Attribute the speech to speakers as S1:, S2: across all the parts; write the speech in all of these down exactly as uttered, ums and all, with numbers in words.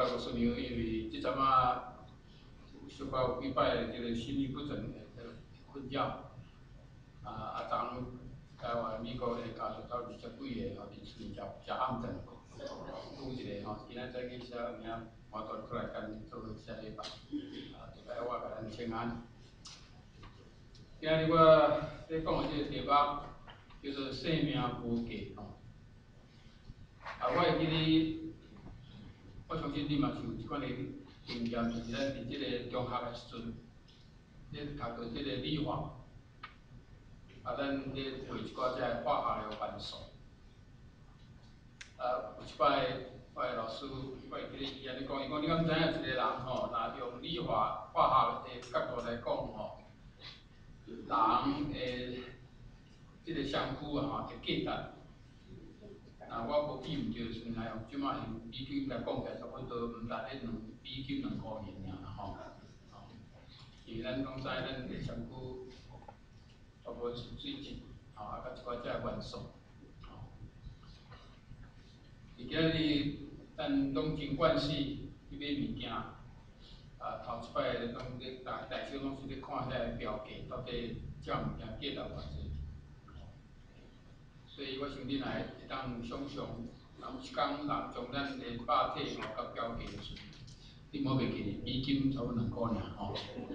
S1: 甲无说明，因为即阵啊，小可有几摆即个心理不整的困扰，啊啊，当台湾、美国的家属到二十几个吼，伫厝里食食暗顿，有一个吼，今仔早起写名，我带过来跟做写礼拜，啊，就来我甲咱请安。今日我咧讲的即个题目叫做生命无价吼。啊，我会记哩，我相信你嘛是有即款的经验，就是咱伫即个中学的时阵，咧读到即个理化，啊，咱咧背一寡即个化学的元素。啊，有一摆我的老师，我会记哩伊安尼讲，伊讲你敢知影一个人吼，若用理化化学的角度来讲吼，人的即个身躯啊吼会价值。啊，我无记毋对的时阵，来用即马用美金来讲起来，差不多毋值咧两美金两箍银尔啦吼。因为咱讲知咱的身躯差不多是水质，吼啊，甲一寡遮元素，吼。而今日咱拢真惯势去买物件，啊，头一摆拢咧大大小拢是咧看遐个标价，到底遮物件价值偌济。所以我想你若会当想象，若有一天人将咱的肉体吼甲标价的时阵，你摸袂记美金差不多两箍尔吼。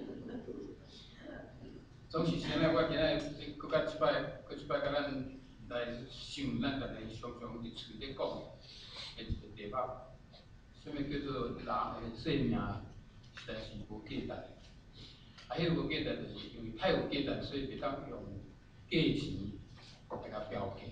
S1: 总是先来，我今日搁甲一摆，搁一摆甲咱来想，咱家己常常伫厝咧讲的一个题目，啥物叫做人的生命实在是无价值。啊，迄个无价值就是因为太有价值，所以袂当用价钱来甲标价。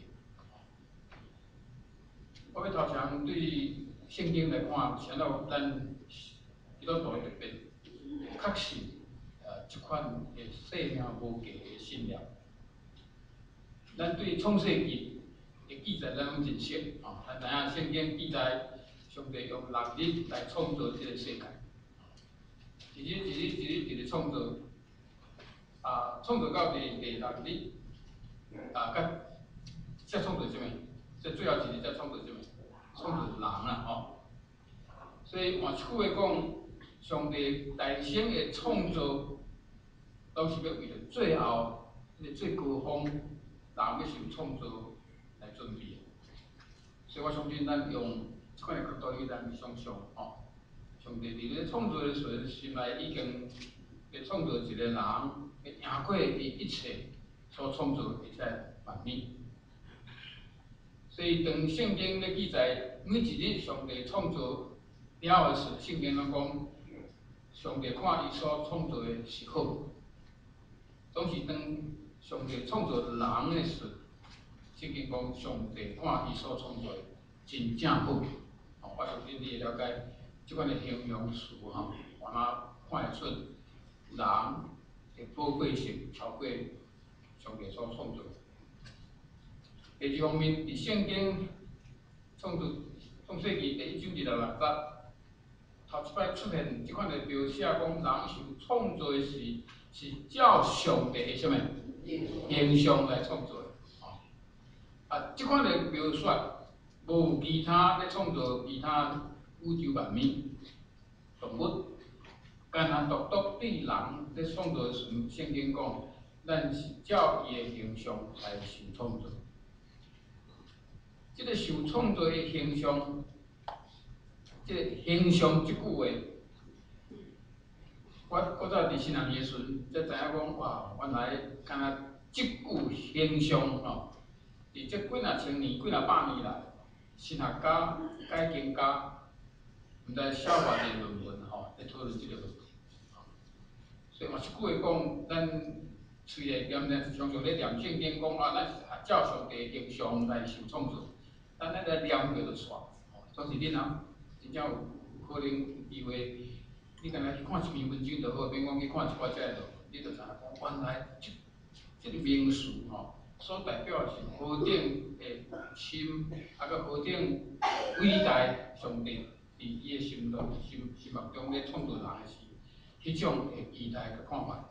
S1: 我要头前对圣经来看，想到咱基督徒的特别，确实，呃，一款的生命无价的信仰。咱对创世纪的记载，咱拢认识啊。咱知影圣经记载，上帝用六日来创造这个世界，一日一日一日一日创造，啊，创造到第第六日，啊，甲才创造什么？这最后一日才创造什么？创造人啦，吼。所以换一句话讲，上帝大生的创造，都是要为了最后迄个最高峰人要受创造来准备。所以我相信咱用即款的角度去咱想象，吼，上帝伫咧创造的时阵，心内已经要创造一个人，要赢过伊一切所创造的一切万物。所以，当圣经咧记载每一日上帝创造了的时，圣经拢讲，上帝看伊所创造的是好。总是当上帝创造人的时，圣经讲上帝看伊所创造的真正好。哦，我相信你会了解即款的形容词吼，我哪看会出人的宝贵性超过上帝所创造的。第二方面，伫圣经创造创世纪第一章二十六节，头一摆出现即款的描写，讲人受创造的是是照上帝的什么形象来创造的。哦，啊，即款的描述无其他咧创造其他宇宙万物、动物，干那独独对人咧创造的时阵，圣经讲，咱是照伊的形象来受创造。即个受创造的形象，即个形象即句话，我我早伫新南的时阵，才知影讲哇，原来敢若即句形象吼，伫这几若千年、几若百年来，神学家、解经家，毋知写偌济论文吼，来讨论即个问题。所以换一句话讲，咱虽然念念常常咧念圣经讲啊，咱是照上帝的形象来受创造。咱咱来了解就煞，吼，总是恁人真正有可能有机会，你干那去看一篇文章就好，免讲去看一寡遮个，你就知影讲，原来即即个名词吼，所代表的是何等的深，啊个何等伟大上帝伫伊的心中、心心目中咧创造人的时，迄种的期待个看法。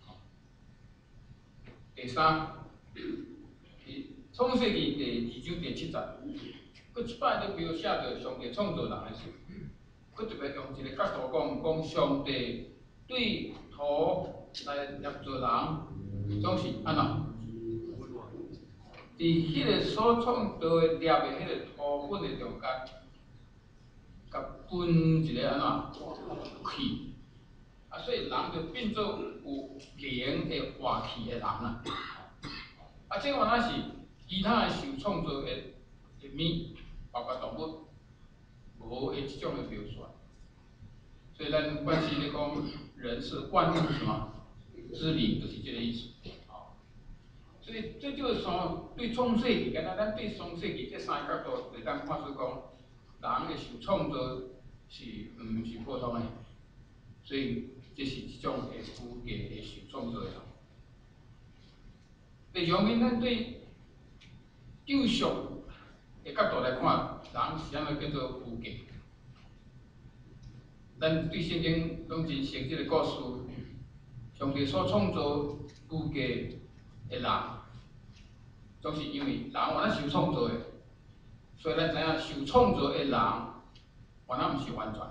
S1: 第三。创世纪第二章第七节，佮一摆咧描写着上帝创造人的时， 佫特别用一个角度讲，讲上帝对土来业做人，总是安怎？伫迄个所创造的业的迄个土份的中间，甲分一个安怎气？啊，所以人就变做有灵的活气的人啦。啊，这个若是其他的受创造的的物，包括动物，无的即种的描述。所以咱关系咧讲，人是万物什么之灵，就是这个意思。哦，所以这就是说，对创世纪，敢若咱对创世纪这三个角度会当看出讲，人的受创造是毋是普通的，所以这是一种会符格的受创造的人。第二方面，咱对救赎的角度来看，人是安怎叫做符格？咱对圣经拢真熟悉的故事，上帝所创造符格的人，总是因为人原来受创造的，所以咱知影受创造的人，原来毋是完全。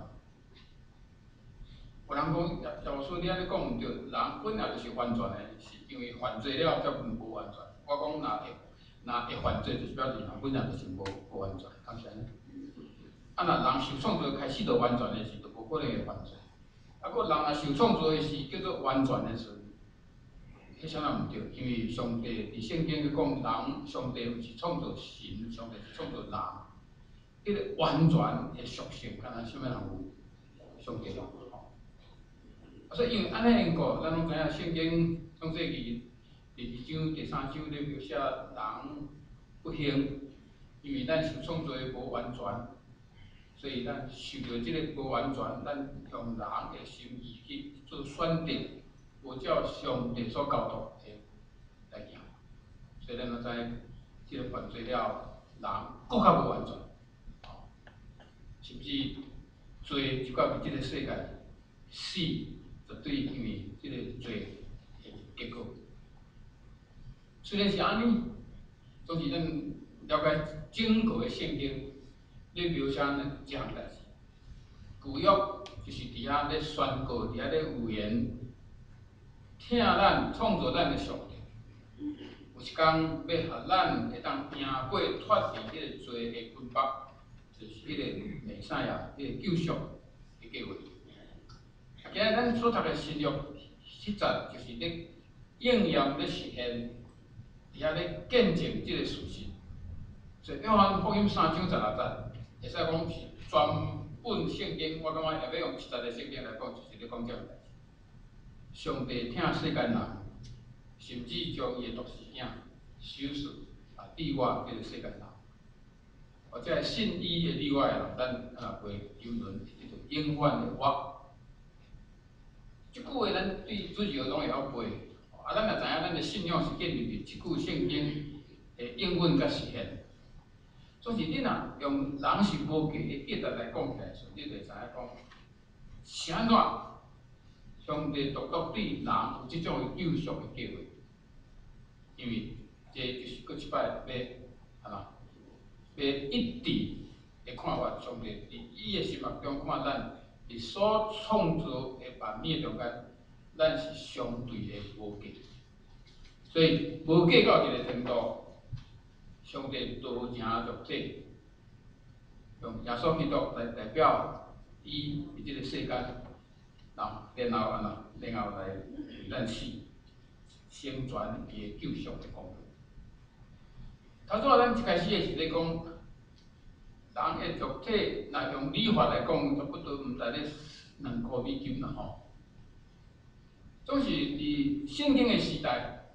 S1: 有人讲，耶稣你安尼讲毋对，人本来就是完全的，是因为犯罪了才无完全。我讲若会若会犯罪，就是表示人本来就是无无完全，敢是安尼？啊，若人受创造开始就完全的时，就无可能会犯罪。啊，佫人若受创造的是叫做完全的时，迄啥人毋对？因为上帝伫圣经去讲，人上帝是创造神，上帝是创造人，迄、那个完全的属性，敢若啥物人有？上帝有。啊，所以因为安尼因果，咱拢知影圣经创世纪第二章、第三章咧描写人不幸，因为咱受创造的无完全，所以咱受到即个无完全，咱用人的心意去做选择，无照上帝所教导的来行，所以咱就知即个犯罪了，人更较无完全，甚至罪就到伫即个世界死。绝对因为即个罪的结果，虽然是安尼，总是咱了解整个的圣经咧描写咱这项代志。旧约就是伫遐咧宣告，伫遐咧预言，听咱创造咱的上帝，有一天要互咱会当行过脱离迄个罪的捆绑，就是迄个弥赛亚，迄个救赎的计划。今日咱所读的新约七节，就是咧应验咧实现，伫遐咧见证即个事实。所以约翰福音三章十六节，会使讲是全本圣经，我感觉也要用七节的圣经来讲，就是咧讲这样代志。上帝疼世间人，甚至将伊的独生囝手术啊例外叫做世间人，或者信伊的例外的人，咱啊袂游轮叫做永远的我。即句话咱对主日学拢会晓背，啊，咱也知影咱的信仰是建立伫即句圣经的应允甲实现。所以你若用人是无价的价值来讲起来时，你就会知影讲是安怎上帝独独对人有即种的救赎的计划，因为这就是搁一摆要啊啦，要一致的看法，上帝伫伊的心目中看咱。伫所创造的万物中间，咱是相对的无价，所以无价到一个程度，上帝道成肉体，用耶稣基督来代表伊伫即个世间，然后然后安怎，然后来为咱死，成全伊的救赎的功能。头先咱一开始的是咧讲。人的肉体，若用理法来讲，差不多毋知咧两箍美金啦吼。总是伫圣经的时代，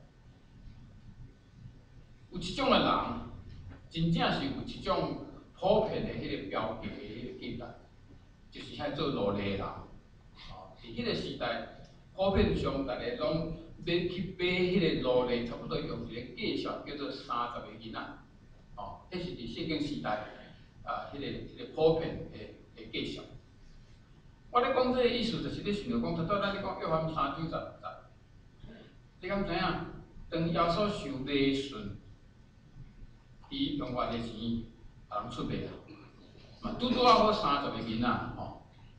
S1: 有一种的人，真正是有一种普遍的迄个标记的迄个记载，就是遐做奴隶的人。哦，伫迄个时代，普遍上大家拢要去买迄个奴隶，差不多用一个计算叫做三十个囡仔。哦，迄是伫圣经时代。啊，迄、那个、迄、那个普遍的的计算。我咧讲这个意思，就是咧想着讲，拄拄咱咧讲约翰三章十节，你敢知影？当耶稣受卖顺，伊用偌济钱，人出卖啊？嘛拄拄啊好三十个囡仔吼。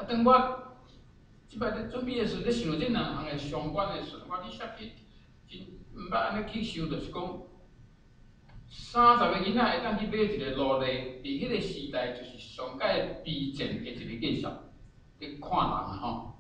S1: 啊，当我即摆咧准备的时，咧想到这两项的相关的时，我去写去，真毋捌安尼去想，就是讲，三十个囡仔会当去买一个路历，伫迄个时代就是上界卑贱的一个介绍，去看人啊吼。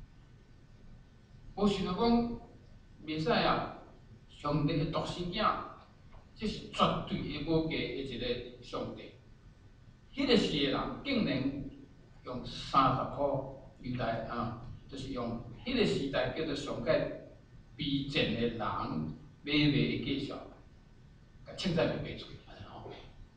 S1: 我想到讲，袂使啊，上帝的独生囝，这是绝对的无价的一个上帝。迄个时的人竟然用三十箍犹太啊，就是用迄个时代叫做上界卑贱的人买卖的介绍，甲凊彩卖卖出去，安尼吼，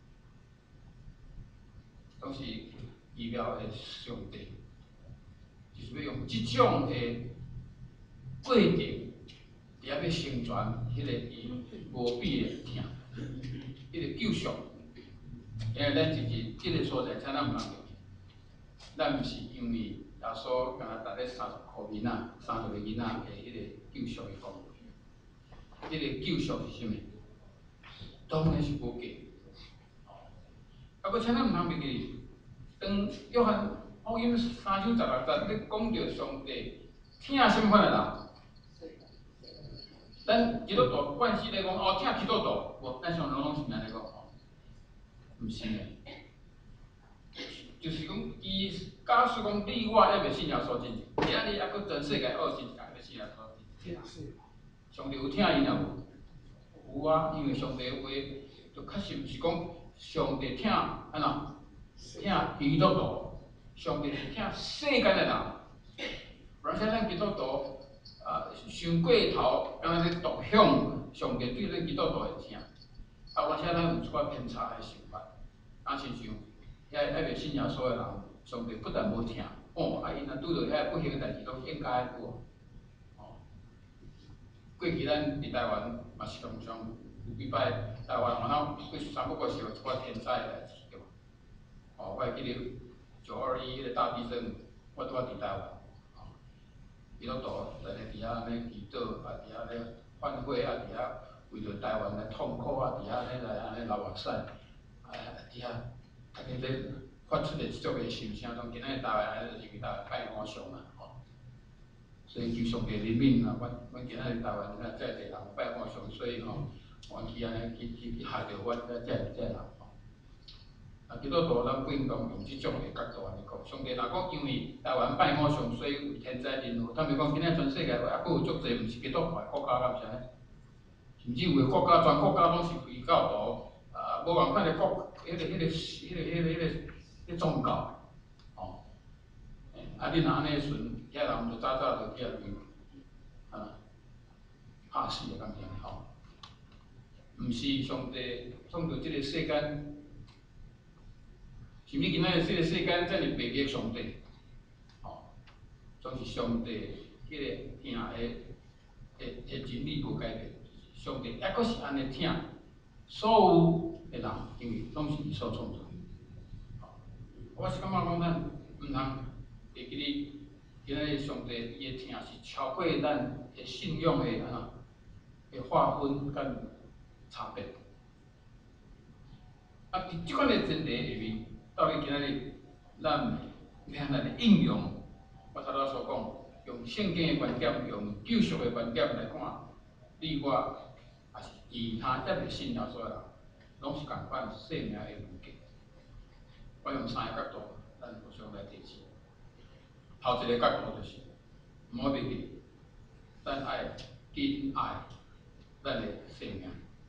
S1: 都是预表的上帝，就是要用即种的过程，伫遐要成全迄个伊无比的疼，迄个救赎。因为咱就是即个所在，请咱毋通忘记，咱毋是因为耶稣敢若值咧三十箍囡仔、三十个囡仔的迄个救赎的功劳。迄个救赎是啥物？当然是无价。啊，搁请咱毋通忘记，当约翰福音三章十六节咧讲着上帝疼啥物款的人？咱基督徒惯势咧讲哦，疼基督徒，无咱上拢拢是安尼讲吼，毋是诶。就是讲，伊假使讲你我还袂信耶稣真正，今仔日还搁全世界恶信人要信耶稣真正。上帝有疼因也无？有啊，因为上帝话就确实毋是讲上帝疼安怎？疼基督徒，上帝是疼世间的人。而且咱基督徒啊，伤过头，敢若咧独享上帝对咱基督徒的疼。啊，而且咱有一寡偏差的想法，啊，亲像。遐还袂信耶稣的人，上帝不但无疼，哦，啊，因若拄着遐不幸的代志，都应该过。哦，过去咱伫台湾嘛是常常有几摆台湾外头过三不过是有一寡天灾的代志，对无？哦，我会记得九二一迄个大地震，我拄仔伫台湾，哦，基督徒在咧伫遐咧祈祷，啊，伫遐咧反悔，啊，伫遐为着台湾来痛苦，啊，伫遐咧来安尼流目屎，啊，伫遐。大家咧发出的即种个心声，从今仔日台湾还是因为台湾拜五上嘛，吼，所以求上帝怜悯啊！阮阮今仔日台湾啊，遮济人拜五上，所以吼，我去安尼去去去害着阮遮遮遮人吼。啊，基督徒咱不应当用即种个角度安尼讲，上帝若讲因为台湾拜五上，所以为天灾人祸，他们讲今仔全世界还佫有足侪毋是基督徒的国家，敢是安尼？甚至有个国家全国家拢是非教徒。啊，无共款的国，迄、那个、迄、那个、迄、那个、迄、那个、迄、那个宗教，哦，啊，你若安尼顺，遐人就早早就去遐边，啊，拍死个感觉吼。毋是上帝创造即个世间，甚至今仔日即个世间遮尔袂记上帝，哦，总是上帝迄个疼的、的、的真理无改变，上帝还阁是安尼疼。所有的人，因为拢是伊所创造。我是感觉讲，咱毋通会记哩，今仔日上帝伊的疼是超过咱的信仰的安怎的划分甲差别。啊，伫即款的前提下面，到底今仔日咱要安怎应用？我头头所讲，用圣经的观点，用救赎的观点来看，你我。也是其他还袂信耶稣的人，拢是共款生命的问题。我用三个角度，咱互相来提示。头一个角度就是，毋好忘记，咱爱敬爱咱的生命。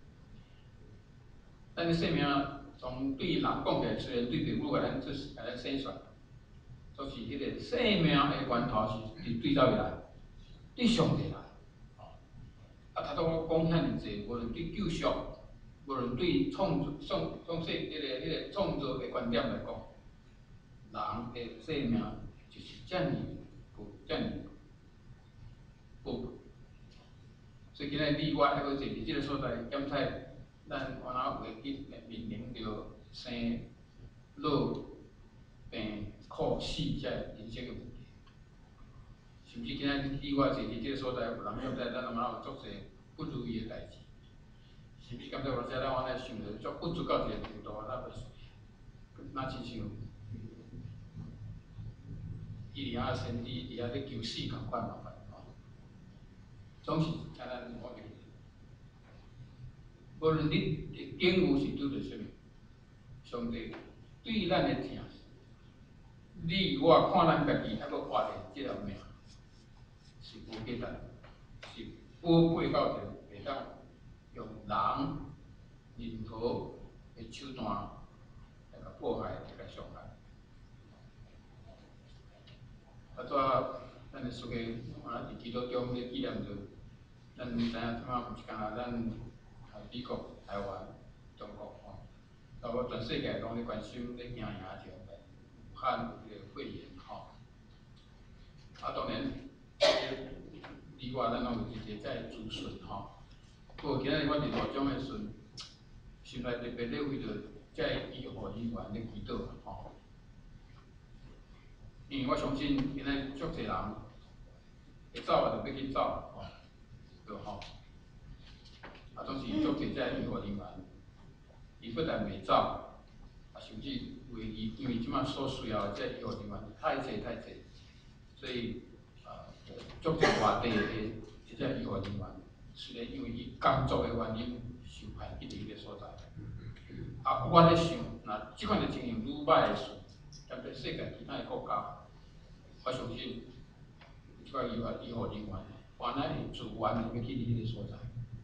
S1: 咱的生命从对人讲起来，虽然对父母个咱做是甲咱生出，就是迄个生命的源头是伫对走来，对上帝来。啊，头拄我讲遐尔济，无论对救赎，无论对创造、创创设迄个、迄个创造的观点来讲，人的生命就是遮尔有遮尔宝贵。所以今日你我还阁坐伫即个所在检测，咱原来会去面临着生、老、病、苦、死遮人生的问题。甚至今仔你我坐伫即个所在，有人了解咱若有足侪不如意的代志，甚至感觉有时咱安尼想着足不足到一个程度，咱袂，那亲像伊伫遐先伫伫遐咧求死共款嘛款吼，总是像咱我讲，无论你境遇是拄着啥物，上帝对咱的疼，你我看咱家己还阁活着即条命，是无简单，是宝贵到着袂当用人、任何的手段来甲迫害、来甲伤害。啊，拄啊，咱的书记啊，伫基督中咧纪念着，咱知影即马毋是干那咱啊美国、台湾、中国吼，包括全世界拢咧关心咧惊赢这种代志，武汉这个肺炎吼。啊，当然，里外咱拢有一个在资讯吼。不过今日我伫路中的时阵，心内特别咧为着在医护人员咧祈祷吼。因为我相信，今仔足侪人会走啊，就要去走吼，对吼。啊，总是足侪遮医护人员，伊不但袂走，啊，甚至为伊因为即马所需要的遮医护人员太济太济，所以啊，足侪外地的即遮医护人员，虽然因为伊工作的原因受派去伫迄个所在，啊，我咧想，若即款的情形愈歹的时，针对世界其他的国家。我相信，即个医护医护人员，原来会自愿的要去迄个所在。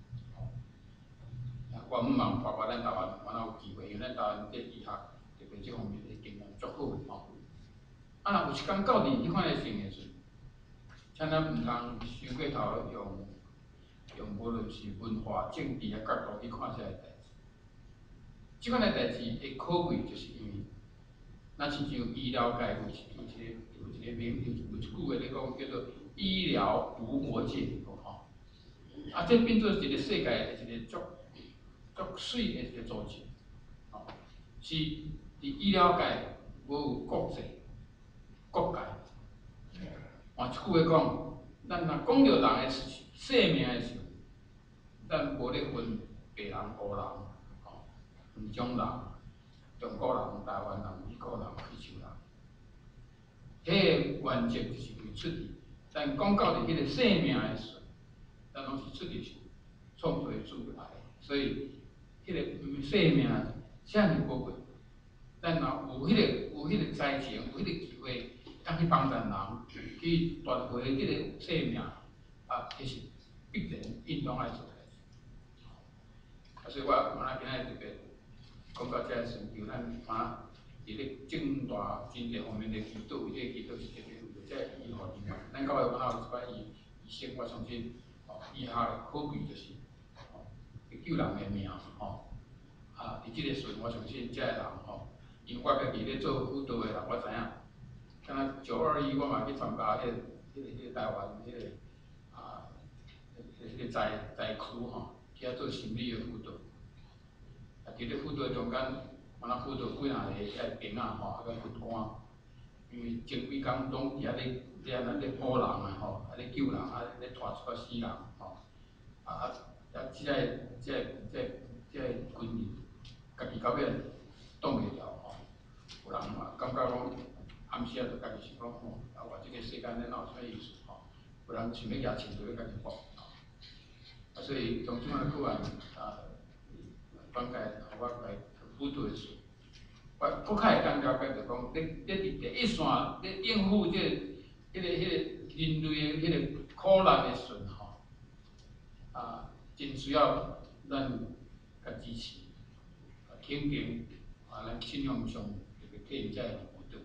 S1: 我毋茫包括咱台湾，原来有机会，因为咱台湾这医学特别这方面的经验足好的吼。啊，若有一天到伫迄款的情形时，请咱毋通想过头用用无论是文化、政治的角度去看这个代志。即款的代志会可贵，就是因为，咱亲像医疗界有一有一个。有一个名有有一句话咧讲，叫做“医疗无国界”吼。啊，这变做一个世界的一个足足水的一个组织，吼，是伫医疗界无有国界、国界。换一句话讲，咱若讲着人的生命的时候，咱无咧分白人、黑人，吼，黄种人、中国人、台湾人、美国人、非洲人。迄个原则就是为出于，但讲到伫迄个生命的时，咱拢是出于创造主来的，所以迄个生命啥尔宝贵，咱若有迄个有迄个才情，有迄个机会，当去帮助人，去夺回迄个生命，啊，迄是必然应当爱做的代志。啊，所以我我咱今仔特别讲到遮时，求咱啊。伫咧正大真济方面的祈祷，为这祈祷是特别为着这医护人员。咱教会我有一摆医医生，我相信哦，医学的可贵就是哦，会救人的命吼。啊，伫即个时阵，我相信遮个人吼，因为我家己咧做辅导的人，我知影，像咱九二一，我嘛去参加迄个、迄个、迄个台湾迄个啊，迄个灾灾区吼，去遐做心理的辅导。啊，伫咧辅导中间。我若辅导几若个遐兵仔吼，啊个军官，因为前几工拢伫遐咧咧咱咧保人啊吼，啊咧救人，啊咧拖出个死人吼，啊啊啊！即个即个即个即个军人，家己到尾挡袂牢吼，有人嘛感觉讲暗时啊，就家己想讲吼，啊我即个世界咱哪有啥意思吼？有人想要举枪就要家己搏，啊所以从即摆个案啊，放开我来。辅导的时，我搁较会当了解着讲，咧咧伫第一线咧应付即个、迄个、迄个人类的迄个苦难的时吼，啊，真需要咱甲支持、啊肯定，啊咱信仰上特别替因遮个辅导。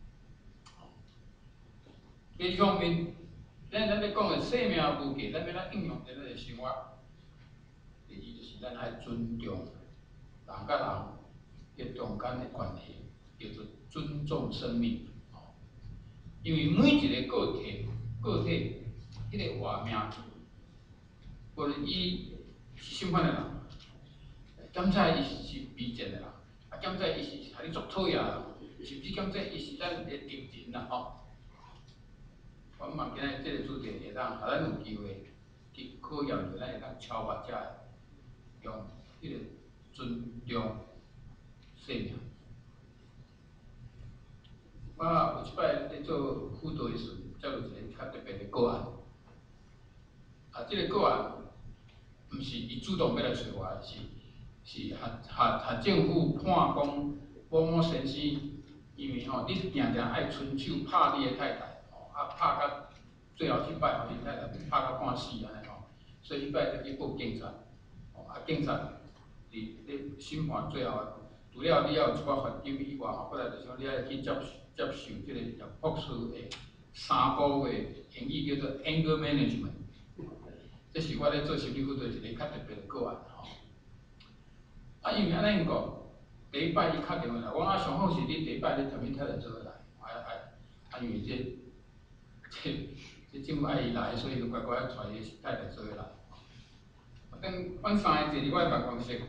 S1: 第二方面，咱咱咧讲的生命无价，咱要咱应用在咱的生活，第二就是咱爱尊重人甲人。个中间的关系叫做尊重生命，吼，因为每一个个体个体迄个活命，无论伊是什么款的人，检测伊是卑贱的人，啊检测伊是互你作讨厌的人，甚至检测伊是咱的敌人啦，吼。我毋望今日即个主题会当，互咱有机会去考验着咱会当超越遮用迄个尊重。生命， 我有一摆咧做辅导的时阵，接到一个较特别的个案。啊，这个个案，毋是伊主动要来找我，是是学学学政府判讲某某先生，因为吼、喔、你定定爱伸手拍你的太太，吼、啊拍到最后一摆，吼你太太拍到半死安尼吼，所以迄摆就去报警察，吼啊警察伫咧审判最后，除了你要有一寡罚金以外，吼，过来就是讲你要去接接受即个叫博士的三个月英语叫做 anger management。 这是我咧做心理辅导一个较特别的个案吼。啊，因为安尼讲，第一摆伊敲电话来，我啊上好是你第一摆你同恁太太做来，啊啊啊，因为这这这政府爱伊来，所以就乖乖带伊太太做来。等阮三个坐伫我办公室，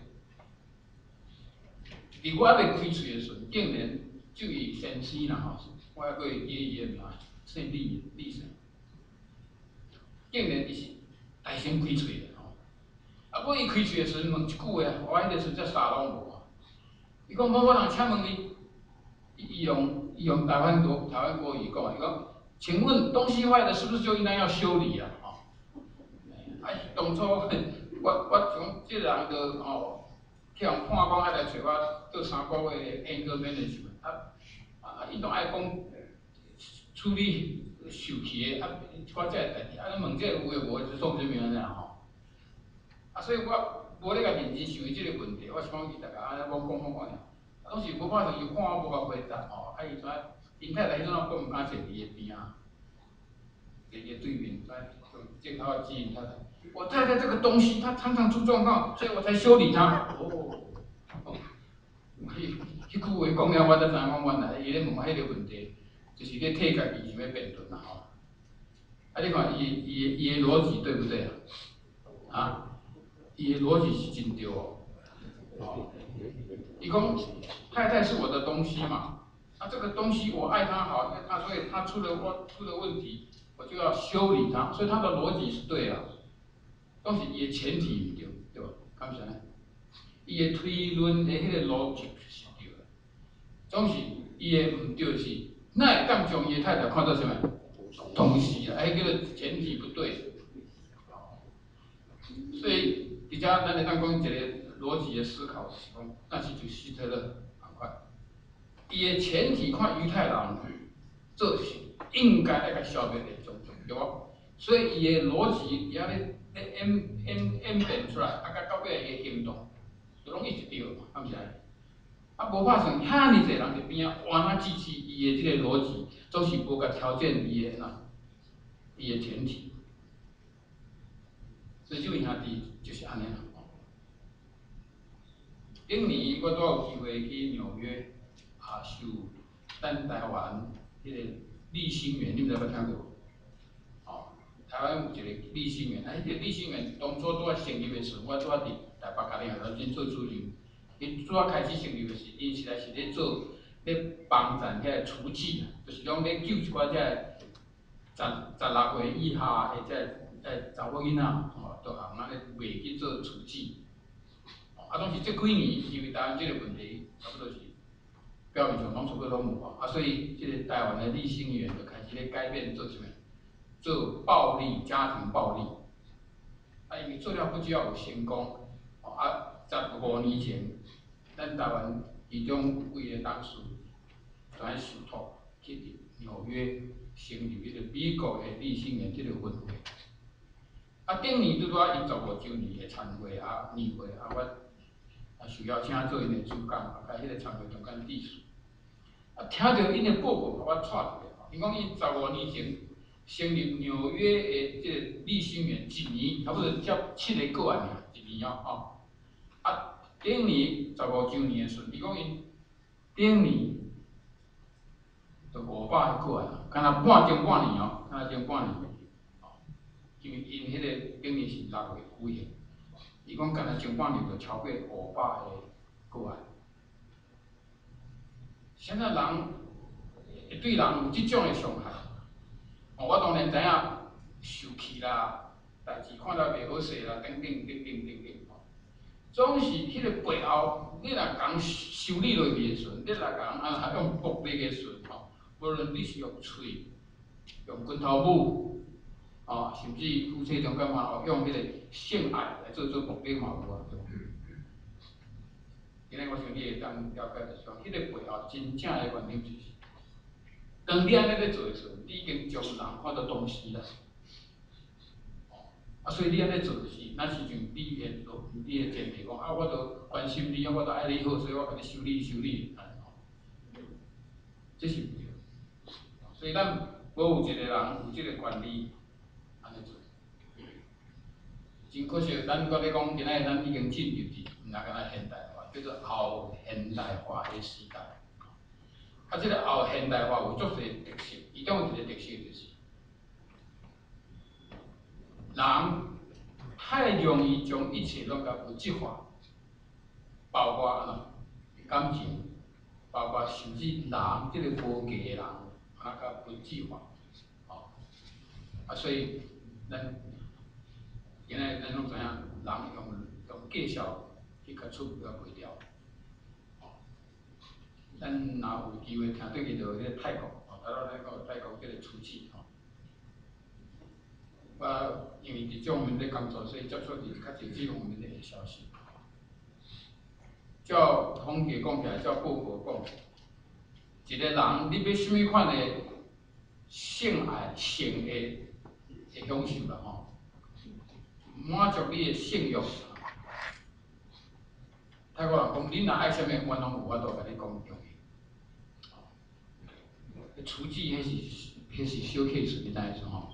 S1: 伫我要开喙的时阵，竟然就伊先生啦吼，我还佫会记伊的名，姓李，李生，竟然伊是大声开喙的吼。啊，我伊开喙的时阵问一句话，我迄个时阵啥拢无。伊讲某某人请问你，伊用伊用台湾国台湾国语讲，伊讲，请问东西坏了是不是就应该要修理啊？吼、哦，啊，当初我我从即个人就吼，去人判讲爱来找我做三个月的 anger management， 啊啊，伊拢爱讲处理受气的啊，我这个代志，啊，问这个有诶无诶，就创啥物安尼吼。啊，所以我。 无咧甲认真想伊即个问题，我是讲伊大家安尼讲讲讲讲尔，啊，拢是无法度伊看我无甲回答吼，啊伊怎因太太迄阵啊，佫毋敢坐伊的边啊，坐伊对面，就镜头指引太太。我太太这个东西，她常常出状况，所以我才修理她。哦，迄迄句话讲了，我才知影讲原来伊咧问我迄个问题，就是咧替家己想要辩论啦吼。啊，你看伊伊伊的逻辑对不对啊？啊？ 伊的逻辑是真对哦，哦，伊讲太太是我的东西嘛，啊这个东西我爱它好，啊所以它出了问出了问题，我就要修理它，所以他的逻辑是对啊，但是伊的前提唔对，对吧？敢是安尼？伊的推论的迄个逻辑是对的，总是伊的唔对是，那会当将伊的太太看作什么东西啊？迄个前提不对，所以。 伫遮，咱会当讲一个逻辑的思考是讲，但是就希特勒同款，伊的前提看犹太人做是应该爱甲消灭的种种，对无？所以伊的逻辑也咧咧演演演变出来，啊，甲到尾伊的行动，就拢一直对嘛，敢是安尼？啊，无拍算遐尼侪人伫边啊，完啊支持伊的即个逻辑，总是无甲条件伊的呐，伊的前提。 所以这位兄弟就是安尼啦。今年我都有机会去纽约，啊，受咱台湾迄个立新园，你们有冇听过？哦，台湾有一个立新园，啊，迄、那个立新园当初拄啊成立的时候，我拄啊伫台北家己头先做主任。伊拄啊开始成立的时，伊实在是咧做咧帮咱遐厨具啊，就是讲咧救一寡遮十十六岁以下的遮诶查某囡仔。 都行安尼卖去做厨具，啊，拢是这几年因为台湾这个问题，差不多是表面上拢差不多拢无啊，啊，所以这个台湾的立新园就开始咧改变做什么？做暴力家庭暴力，啊，因为做了不只要有成功，啊，十五年前，咱台湾其中几个董事全受托去纽约成立迄个美国的立新园这个分会。 啊，顶年拄拄啊，因十五周年的餐会啊、年会啊，我啊受邀请做因的主讲，啊，甲迄个餐会中间致辞。啊，听着因的报告，把我带出来。因讲因十五年前成立纽约的即个立新园一年，差不多接七个个案尔，一年哦，吼。啊，顶年十五周年的时阵，伊讲因顶年就五百个案，敢若半前半年哦，敢若前半年。 因为因迄个顶年是六月举行，伊讲干若前半年就超过五百个个案。现在人会对人有即种的伤害，哦，我当然知影受气啦，代志看到袂好势啦，等等等等等等，吼，总是迄个背后，你若讲修理落去的时阵，你若讲啊用暴力的时阵，吼， 无论你是用喙、用拳头舞，哦，甚至夫妻中间嘛，用迄个性爱来做做目的嘛有啊。今日我想你会当了解就是讲，迄个背后真正的原因就是，当你安尼咧做的时阵，你已经将人看到东西啦。啊，所以你安尼做就是，那时阵你诶，你诶前提讲啊，我都关心你，啊，我都爱你好，所以我甲你修理修理，安尼吼，这是唔对。所以咱无有一个人有即个权利安尼做。真可惜，咱搁咧讲，今仔日咱已经进入伫毋那敢若现代化，叫做后现代化的时代。啊，即个后现代化有足侪特色，其中一个特色就是。人太容易将一切拢甲物质化，包括啊感情，包括甚至人即个科技的人，啊甲物质化，哦，啊所以咱今仔咱拢知影，人用用计数去甲出个卖掉，哦，咱若有机会听对去到迄个泰国，哦，台湾咱讲泰国即个出气，吼。我因为伫这方面咧工作，所以接触伫较侪这方面的消息。照统计讲起来，照报告讲，一个人你要什么款的性爱、性的的享受啦吼，满足你的性欲。泰国人讲，你若爱啥物，我拢有法度甲你讲中的。厨具迄是迄是小 case， 你知影是吼？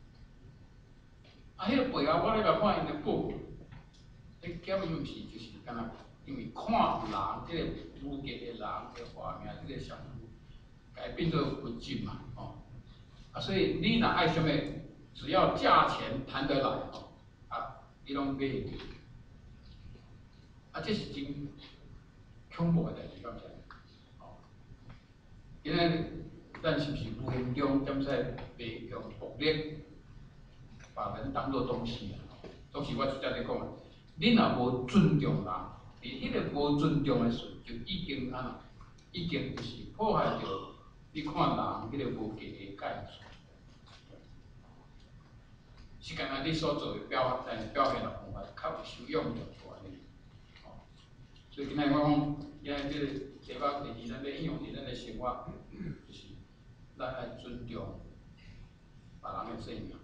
S1: 啊，迄个背后我咧甲看因的报告，迄根本毋是就是干那，因为看人即个武艺的人的画面，即个上改变做物质嘛，吼。啊，所以你若爱啥物，只要价钱谈得来，吼，啊，你拢买会着。啊，这是真恐怖的代志，敢知？吼，今仔咱是毋是无形中点使被用暴力？把人当作东西啊，总是我直接咧讲啊，你若无尊重人，伫迄个无尊重的时，就已经安那，已经就是破坏着你看人迄个无价的价值。是干那你所做的表现表现的方法较有修养着大呢，哦，所以今仔我讲，今仔即个第八、第二，咱要应用伫咱的生活，就是咱爱尊重别人的生命。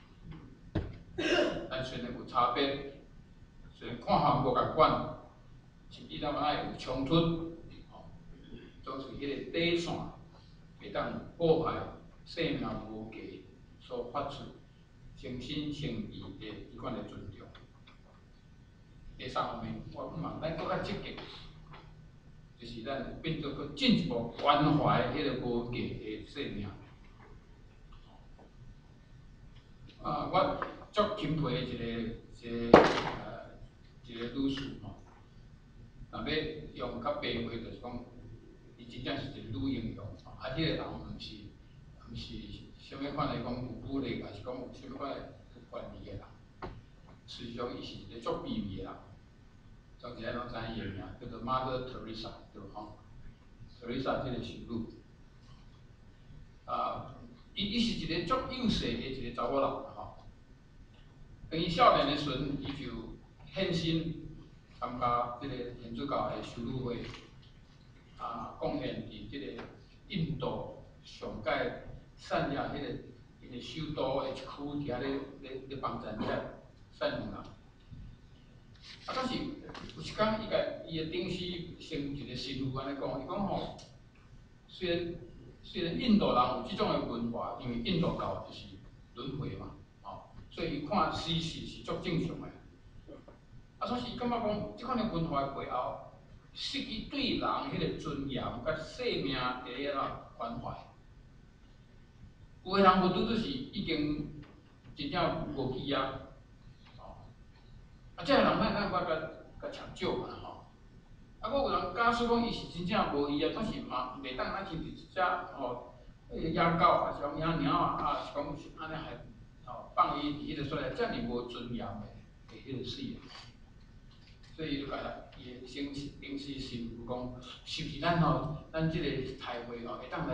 S1: 咱虽然有差别，虽然看法无共款，甚至咱爱有冲突，吼，总是迄个底线会当破坏生命无价所发出诚心诚意的迄款的尊重。第三方面，我希望咱搁较积极，就是咱变做搁进一步关怀迄个无价的生命。啊，我。足钦佩的一个一个呃一个女士吼，若要用较白话，就是讲，伊真正是一个女英雄吼。啊，迄个人毋是毋是啥物款来讲有武力，还是讲有啥物款权利的人。实际上，伊是一个足卑微的人。总之，咱拢知影伊的名叫做 Mother Teresa， 对吼 ？Teresa 即个修女，啊，伊伊是一个足幼细的一个查某人吼。当伊少年的时阵，伊就献身参加即个天主教的修女会，啊，贡献伫即个印度上界善良迄个因的首都的一区，伫遐咧咧咧帮助遐善良人。啊，但是有一天，伊甲伊的顶司先一个神父安尼讲，伊讲吼，虽然虽然印度人有即种的文化，因为印度教就是轮回嘛。所以，伊看死事是足正常的。啊，所以伊感觉讲，即款的文化背后，失去对人迄个尊严甲生命的迄个关怀。有个人无拄拄是已经真正无去啊，哦，啊，即个人咱咱我甲甲抢救嘛吼。啊，佫有人假使讲伊是真正无伊啊，但是嘛袂当咱亲自一只吼，迄个野狗啊，是讲野猫啊，啊是讲安尼还。哦，放伊伫迄个说来，遮尔无尊严的，会迄个死啊！所以就甲伊的先临时神父讲，是毋是咱吼，咱即个大会吼，会当来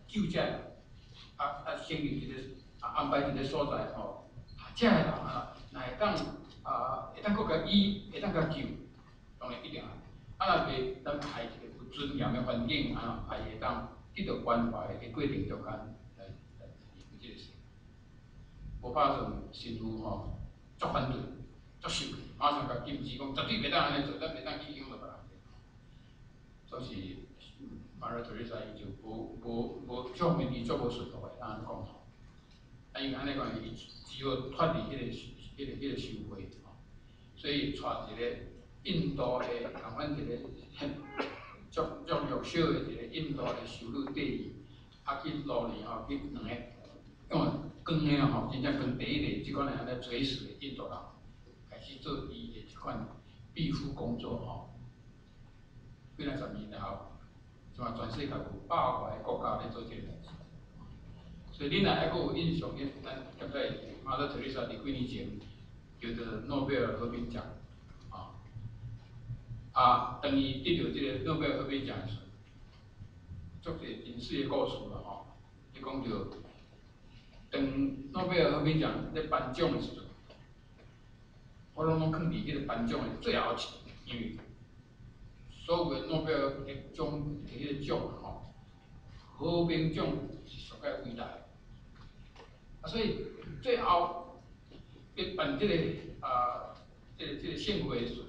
S1: 救这人，啊啊，成立一个啊安排一个所在吼，啊，这个人啊，若会当啊会当搁甲医，会当甲救，当然一定啊。啊，若袂咱害一个有尊严的环境啊，还会当得到关怀的过程中间来来有这个事。无拍算师傅吼，足反对，足生气，马上甲禁止讲，绝对袂当安尼做，咱袂当影响到别人。所以，Mother Teresa 伊就无无无足面伊足无顺服的，安尼讲吼。啊，因为安尼讲，伊只要脱离迄个迄个迄个社会吼，所以带一个印度的共款一个足足弱小的一个印度的修女弟义，啊去努力吼，去两个，因为光个吼，真正光第一个即款安尼垂死的印度人，开始做伊的即款庇护工作吼。几若十年后，即嘛全世界有百外个国家咧做这个代志，所以恁若还阁有印象，咱现在马德特丽莎伫几年前得到诺贝尔和平奖，啊，啊，当伊得到这个诺贝尔和平奖时，足侪真实的故事啦吼。你讲着，当诺贝尔和平奖咧颁奖的时阵，我拢拢放伫迄个颁奖的最后一，因为。所有的诺贝尔的奖，迄个奖吼，和平奖是上界伟大的。啊，所以最后咧办这个啊，这个这个盛会的时阵，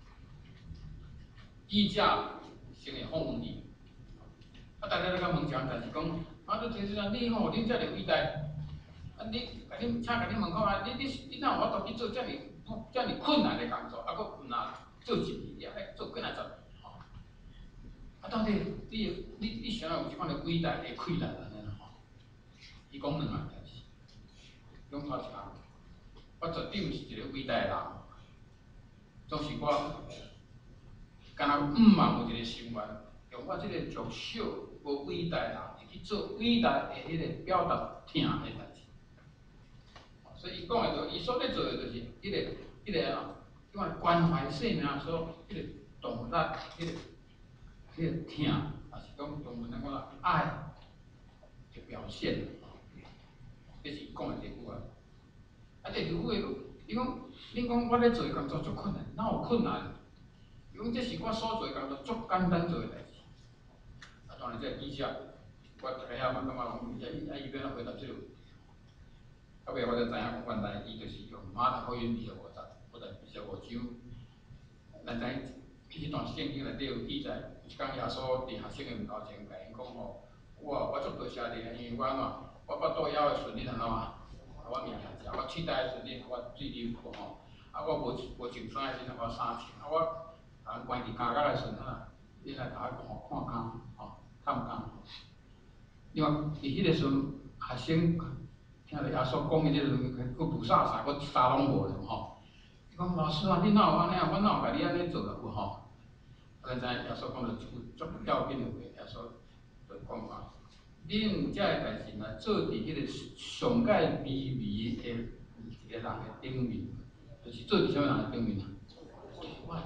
S1: 记者先会访问伊，啊，大家咧甲问啥，但是讲，啊，你其实啊，你吼，恁遮尔伟大，啊，你，甲恁请甲恁问看啊，你你你哪有法度去做遮尔不遮尔困难的工作，啊，搁毋若做一年，也来做几若十年。啊，到底你你你想要有即款的伟大的气力安尼吼？伊讲两样代志，讲头一项，我绝对毋是一个伟大的人，总是我，敢若毋茫有一个心愿，用我即个弱小无伟大的人，会去做伟大的迄个表达疼的代志。所以伊讲的就，伊所咧做的就是迄个迄个啊，即款关怀生命所迄个动力，迄个。迄个疼，也是讲中文咱讲啦，爱的表现，这是讲的第一句啊。啊，第二句的，伊讲，恁讲我咧做的工作足困难，哪有困难？伊讲这是我所做的工作足简单做的代志。啊，当然这记者，我大家遐嘛感觉讲，伊啊伊要来回答这个问题。后尾我才知影讲，原来伊就是用马太福音二十五章，或者二十五章，咱知。迄段圣经内底有记载，一讲耶稣伫学生的门头前，甲因讲吼，我我足多谢你，因为我怎，我腹肚枵的时阵，你安怎啊？我命下食，我喙焦的时阵，你我水流喝吼，啊我无无穿衫的时阵，我衫穿，啊我啊关伫家家的时阵啊，你来甲我看看工吼，探工。因为伫迄个时阵，学生听着耶稣讲的即阵，佫不啥啥，佫啥拢无了吼。伊讲老师啊，你哪有安尼啊？我哪有甲你安尼做啊？有吼？咱知耶稣讲着一句足要紧的话，耶稣就讲话：恁有遮个代志若做伫迄个上界微微的一个人的顶面，就是做伫啥物人的顶面啊？我，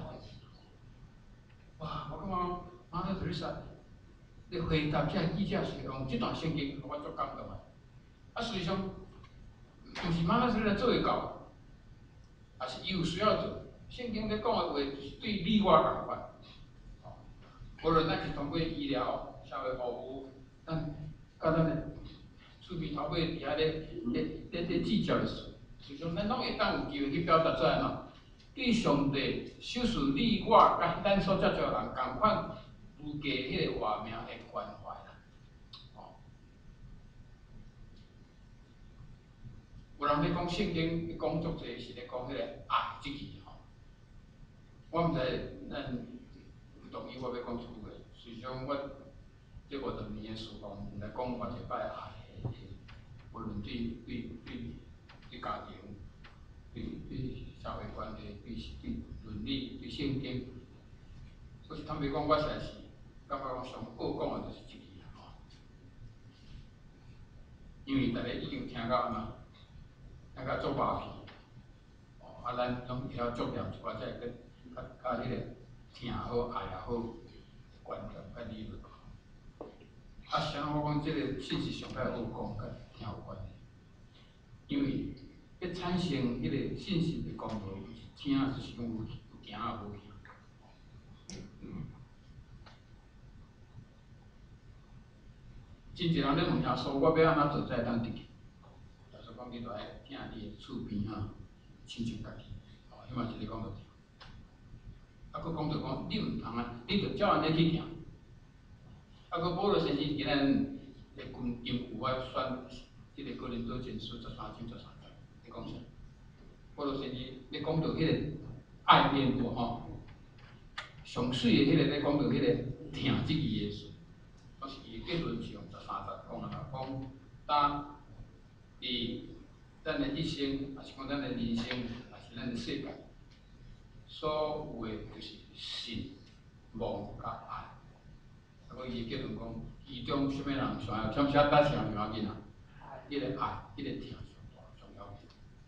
S1: 哇！我感觉马特·特蕾莎咧回答遮记者时，用即段圣经，我足感动的。啊，实际上，毋是马特·特蕾莎做会到，也是伊有需要做。圣经咧讲的话，对你我共款。无论咱是通过医疗、社会服务，咱甲咱的厝边头尾伫遐咧咧咧咧计较的时，实际上咱拢会当有机会去表达出来嘛。对上帝手术你我甲咱所接触的人共款，有加迄个活命的关怀啦。哦，有人咧讲圣经，咧讲足济是咧讲迄个爱即字吼。我毋知咱。同意我要讲出句话，实际上我这五十年的事奉，来讲偌一摆爱的，无论对对对对家庭、对对社会关系、对对伦理、对圣经，我是坦白讲，我实在是感觉讲上好讲的就是这个吼，因为大家已经听到安那，听到足麻痹，哦，啊，咱拢会晓足念一寡遮个较较迄个。疼也好，爱也好，观念甲理论。 啊，啥我讲即个信息上较好讲，甲听有关系，因为要产生迄个信息的公路，听就是讲有有行啊无行。真侪人咧问耶稣，我要安怎做才会当得救？耶稣讲你著爱听你的厝边啊，亲像家己，哦，迄嘛是咧讲着。啊，佫讲着讲，你毋通啊，你著照安尼去行。啊，佫保罗先生今仔日咧军因有我选即个哥林多前书十三章十三节，咧讲啥？保罗先生咧讲着迄个爱变过吼，上水的迄个咧讲着迄个听即字的事，我是伊结论是用十三节讲啊，讲当伫咱的一生，也是讲咱的人生，也是咱的世界，所有的就是信、望、甲爱。啊，个伊结论讲，其中什么人上要，什么啥搭上重要紧啊？迄个爱，迄个听上重要紧。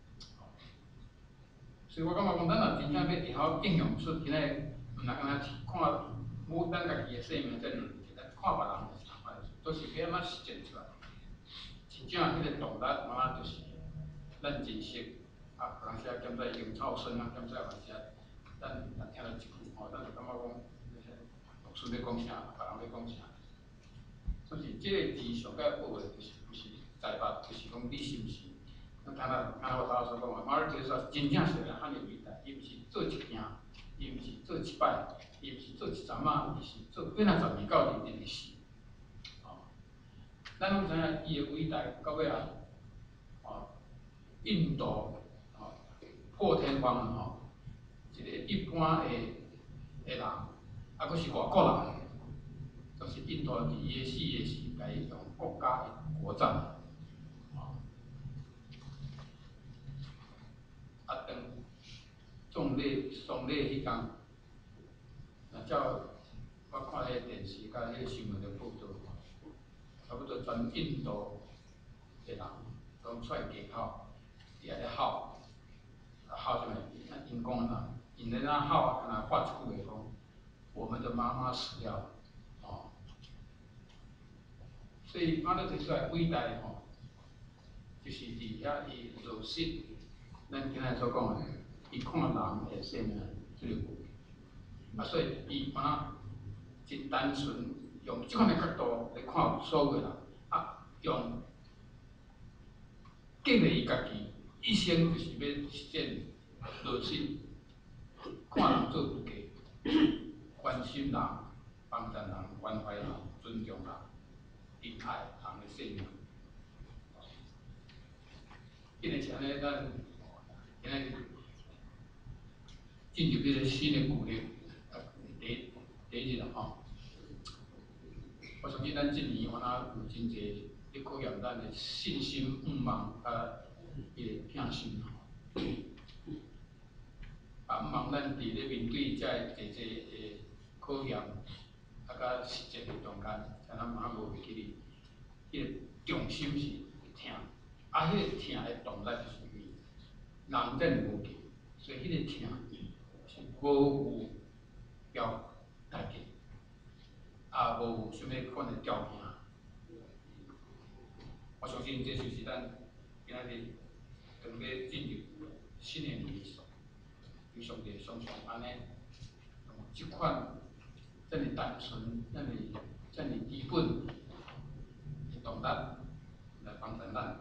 S1: 所以我感觉讲，咱若真正要会晓应用出今日，毋若干若看无咱家己的生命，这两件，看别人是同款，都是要安怎实践出来。真正迄个动力，嘛就是咱珍惜。啊，有当时啊，减在用草酸啊，减在有当时啊，咱若听到一句吼，咱就感觉讲，牧师要讲啥，别人要讲啥。所以即个字上较好的，就是不是在白，就是讲你是毋是？咱刚才刚才我头所讲的，马尔克说真正是人汉的伟大，伊毋是做一件，伊毋是做一摆，伊毋是做一阵仔，伊是做几若十年到二十年事。哦，咱拢知影伊的伟大到尾啊，哦，印度哦破天荒吼，一个一般的的人，啊，佫是外国人，就是印度伫伊的死的时，甲伊用国家的国葬。啊，当葬礼丧礼迄天，若照我看迄个电视甲迄个新闻的报道，差不多全印度的人拢出来街口，伫遐咧吼，啊吼啥物？因讲啊，因咧那吼啊，敢若发一句话讲，我们的妈妈死了，哦。所以马勒提出来伟大的吼，就是伫遐伊落实。咱今仔所讲的，伊看人的生命即个部分，啊，所以伊敢若真单纯用即款的角度来看所有人，啊，用建立伊家己一生就是要实践落实，看人做不计，关心人、帮助人、关怀人、尊重人、热爱人的生命。今日像咧咱。今仔日进入这个新的古历，呃，第第一日啦吼。我相信咱今年我若有真侪咧考验咱的信心、愿望甲迄个拼心吼。啊，毋望咱伫咧面对遮个侪侪诶考验，啊甲实践的中间，才咱嘛无袂记哩。迄个重心是听，啊，迄个听的动力就是。人真无记，所以迄个听是无有标代价，也无有啥物款的条件。我相信这就是咱今仔日准备进入新的年，有上帝相信安尼，用即款遮尔单纯、遮尔遮尔基本的动力来帮助咱。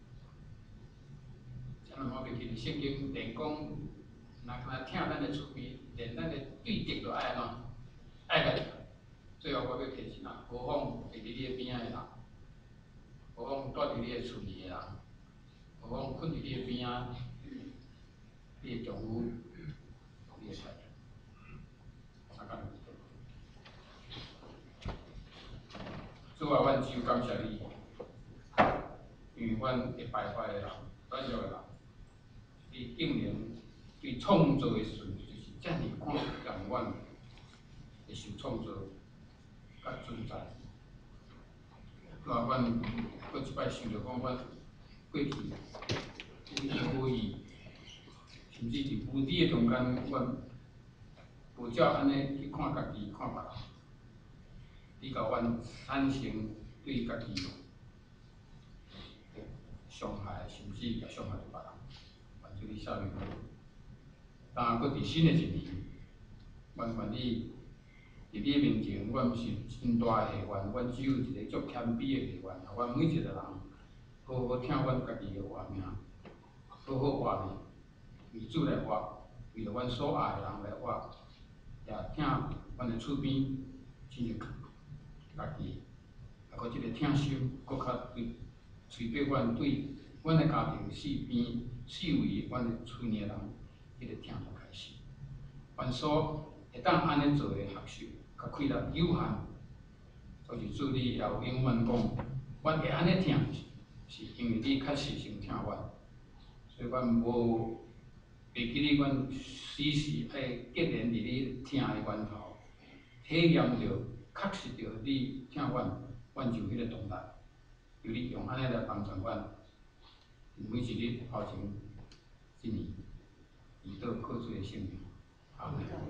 S1: 咱我袂记哩，圣经连讲，若敢若听咱的厝边，连咱的对敌都爱安怎？爱家己。最后我要提醒啊，何况伫你的边仔的人，何况住伫你的厝里的人，何况困伫你的边仔，你的丈夫，你的妻子，啊，干主啊，阮只有感谢你，因为阮会败坏的人，软弱的人。伊竟然对创造的时阵，就是遮尔看重阮会受创造甲存在。那阮过一摆想着讲，阮过去有意无意，甚至伫无知的中间，阮无照安尼去看家己、看别人。你甲阮产生对家己伤害，甚至也伤害到别人，完这个下面。当然，搁伫新的一年，阮愿意伫你面前，阮毋是真大的会员，阮只有一个足谦卑的会员，阮每一个人好好听阮家己的话命，好好活命，为主来活，为着阮所爱的人来活，也听阮的厝边亲像家己，啊，搁即个听心，搁较对随便阮对阮的家庭四边四围阮的厝边的人，迄个听来开始。阮所会当安尼做的学习，甲开力有限，就是主你也有永远讲，阮会安尼听，是因为你确实先听阮，所以阮无袂记哩，阮时时爱结连伫你听的源头，体验着、确实着你听阮，阮就迄个动力，由你用安尼来帮助阮，每一日头前一年，遇到可水的性命，阿门。